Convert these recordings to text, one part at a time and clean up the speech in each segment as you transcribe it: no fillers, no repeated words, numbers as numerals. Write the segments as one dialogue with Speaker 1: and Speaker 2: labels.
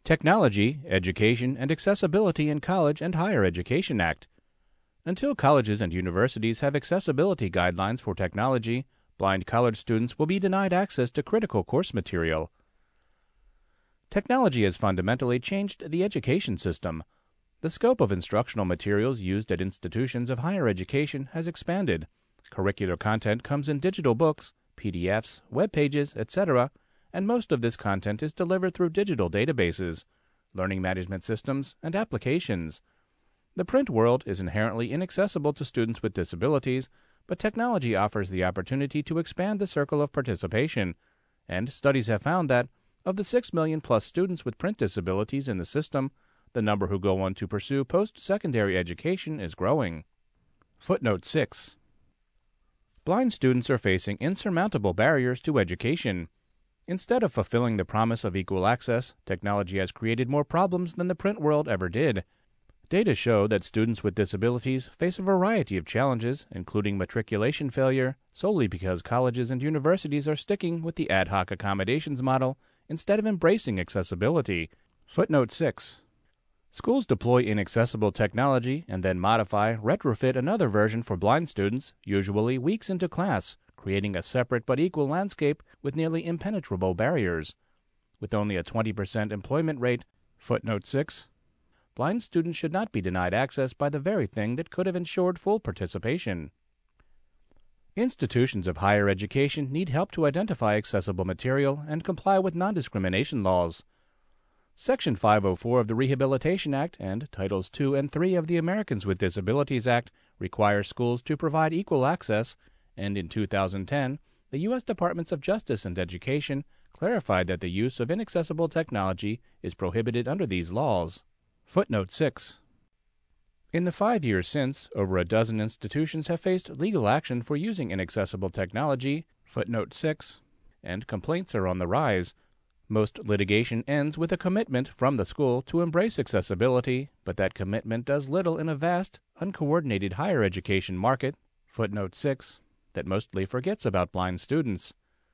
Speaker 1: Technology, Education, and Accessibility in College and Higher Education Act. Until colleges and universities have accessibility guidelines for technology, blind college students will be denied access to critical course material. Technology has fundamentally changed the education system. The scope of instructional materials used at institutions of higher education has expanded. Curricular content comes in digital books, PDFs, web pages, etc., and most of this content is delivered through digital databases, learning management systems, and applications. The print world is inherently inaccessible to students with disabilities, but technology offers the opportunity to expand the circle of participation, and studies have found that, of the 6 million plus students with print disabilities in the system, the number who go on to pursue post-secondary education is growing. Footnote 6. Blind students are facing insurmountable barriers to education. Instead of fulfilling the promise of equal access, technology has created more problems than the print world ever did. Data show that students with disabilities face a variety of challenges, including matriculation failure, solely because colleges and universities are sticking with the ad hoc accommodations model instead of embracing accessibility. Footnote 6. Schools deploy inaccessible technology and then modify, retrofit another version for blind students, usually weeks into class, creating a separate but equal landscape with nearly impenetrable barriers. With only a 20% employment rate, footnote 6, blind students should not be denied access by the very thing that could have ensured full participation. Institutions of higher education need help to identify accessible material and comply with non-discrimination laws. Section 504 of the Rehabilitation Act and Titles II and III of the Americans with Disabilities Act require schools to provide equal access, and in 2010, the U.S. Departments of Justice and Education clarified that the use of inaccessible technology is prohibited under these laws. Footnote 6. In the 5 years since, over a dozen institutions have faced legal action for using inaccessible technology, footnote 6, and complaints are on the rise. Most litigation ends with a commitment from the school to embrace accessibility, but that commitment does little in a vast, uncoordinated higher education market, footnote 6, that mostly forgets about blind students.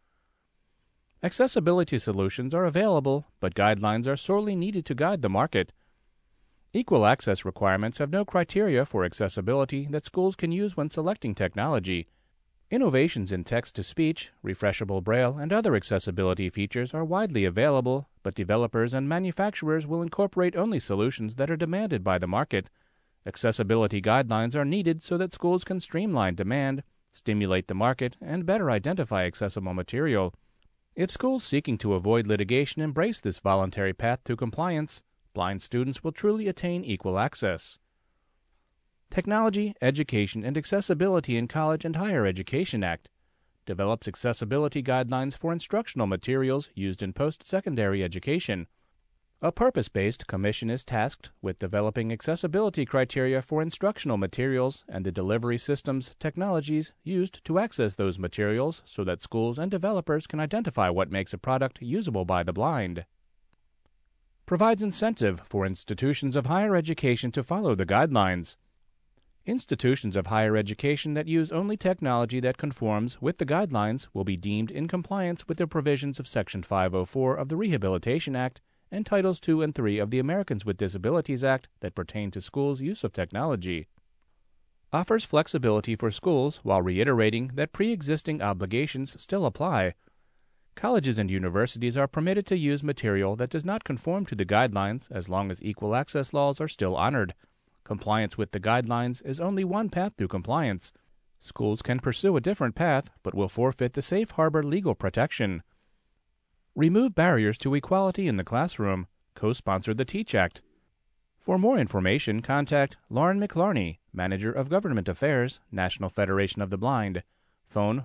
Speaker 1: Accessibility solutions are available, but guidelines are sorely needed to guide the market. Equal access requirements have no criteria for accessibility that schools can use when selecting technology. Innovations in text-to-speech, refreshable braille, and other accessibility features are widely available, but developers and manufacturers will incorporate only solutions that are demanded by the market. Accessibility guidelines are needed so that schools can streamline demand, stimulate the market, and better identify accessible material. If schools seeking to avoid litigation embrace this voluntary path to compliance, blind students will truly attain equal access. Technology, Education, and Accessibility in College and Higher Education Act develops accessibility guidelines for instructional materials used in post-secondary education. A purpose-based commission is tasked with developing accessibility criteria for instructional materials and the delivery systems, technologies used to access those materials so that schools and developers can identify what makes a product usable by the blind. Provides incentive for institutions of higher education to follow the guidelines. Institutions of higher education that use only technology that conforms with the guidelines will be deemed in compliance with the provisions of Section 504 of the Rehabilitation Act and Titles II and III of the Americans with Disabilities Act that pertain to schools' use of technology. Offers flexibility for schools while reiterating that pre-existing obligations still apply. Colleges and universities are permitted to use material that does not conform to the guidelines as long as equal access laws are still honored. Compliance with the guidelines is only one path to compliance. Schools can pursue a different path, but will forfeit the safe harbor legal protection. Remove barriers to equality in the classroom. Co-sponsor the TEACH Act. For more information, contact Lauren McLarney, Manager of Government Affairs, National Federation of the Blind. Phone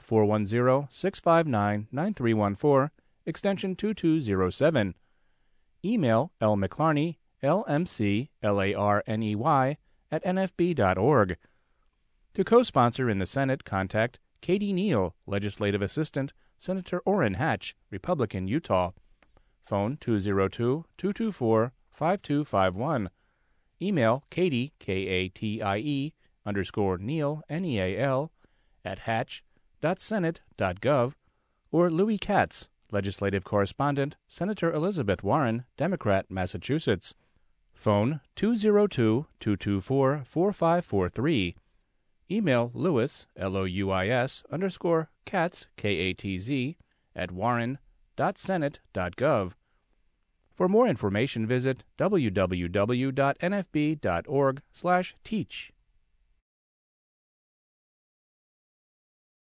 Speaker 1: 410-659-9314, extension 2207. Email lmclarney, lmclarney, @nfb.org. To co-sponsor in the Senate, contact Katie Neal, Legislative Assistant, Senator Orrin Hatch, Republican, Utah. Phone 202-224-5251. Email Katie, Katie, _Neal, Neal, @hatch.senate.gov, or Louis Katz, Legislative Correspondent, Senator Elizabeth Warren, Democrat, Massachusetts. Phone 202-224-4543. Email Lewis, Louis, _Katz, Katz, at warren.senate.gov. For more information, visit www.nfb.org/teach.